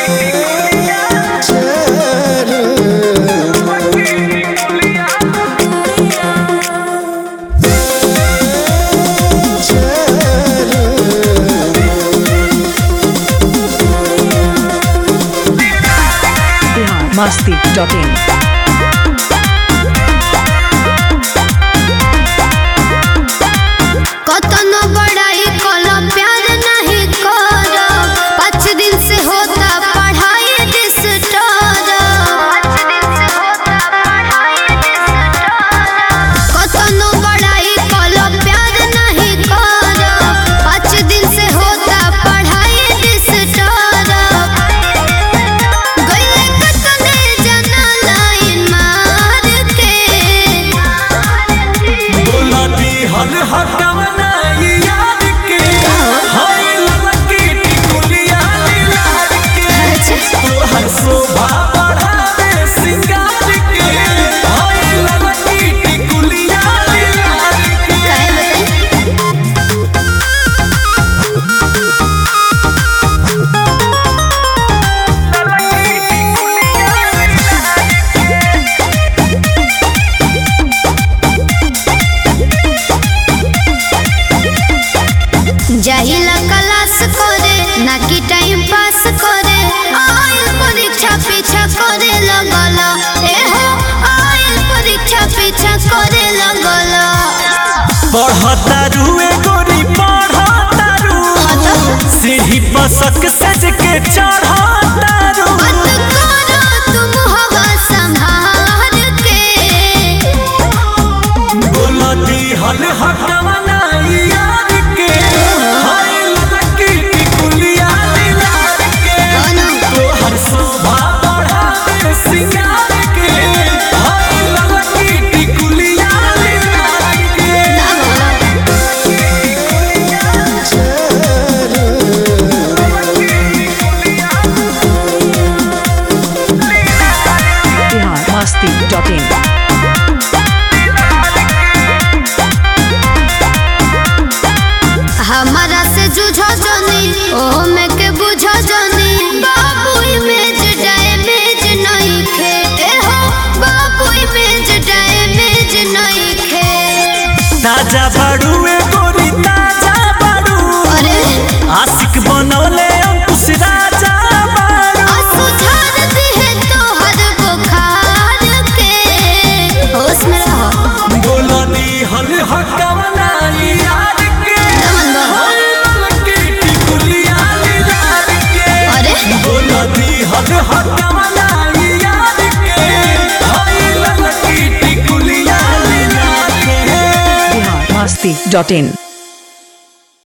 masti.in कतनो बड़ाई कलो प्यार नहीं करो 5 दिन से होता पढ़ाई डिस्टर्ब कतनो बड़ाई कलो प्यार नहीं करो 5 दिन से होता पढ़ाई डिस्टर्ब गइले कतने जना लाइन मार के बोला दी हल हकम शोभा बढ़ावे सिंगार के ललकी टिकुलिया लाल के जाहिला क्लास करे ना कि टाइम पास करे आइल परीक्षा पीछा करे लगल एहो आइल परीक्षा पीछा करे लगल पढ़ता रुए गोरी पढ़ता रू सीढ़ी पर सक सज के चढ़ता रू मत करो तुम हवा संभाल के बोला दी हल हकम यार के ललकी टिकुलिया लाल के तोहर शोभा बढ़ावे सिंगार के ललकी टिकुलिया लाल के masti.in हमारा से जूझो जनी ओ में के बुझो जनी बाबू इमेज डैमेज नहीं खे एहो बाबू इमेज डैमेज नहीं खे ताजा बड़ुए गोरी ताजा बड़ू अरे आशिक बनौले अंकुश राजा बड़ू असुझार दिहे तोहर बुखार के होश में रहो बोला दी हल हकम यार के ललकी टिकुलिया लाल के अरे बोला दी हल हकम यार के ललकी टिकुलिया लाल के masti.in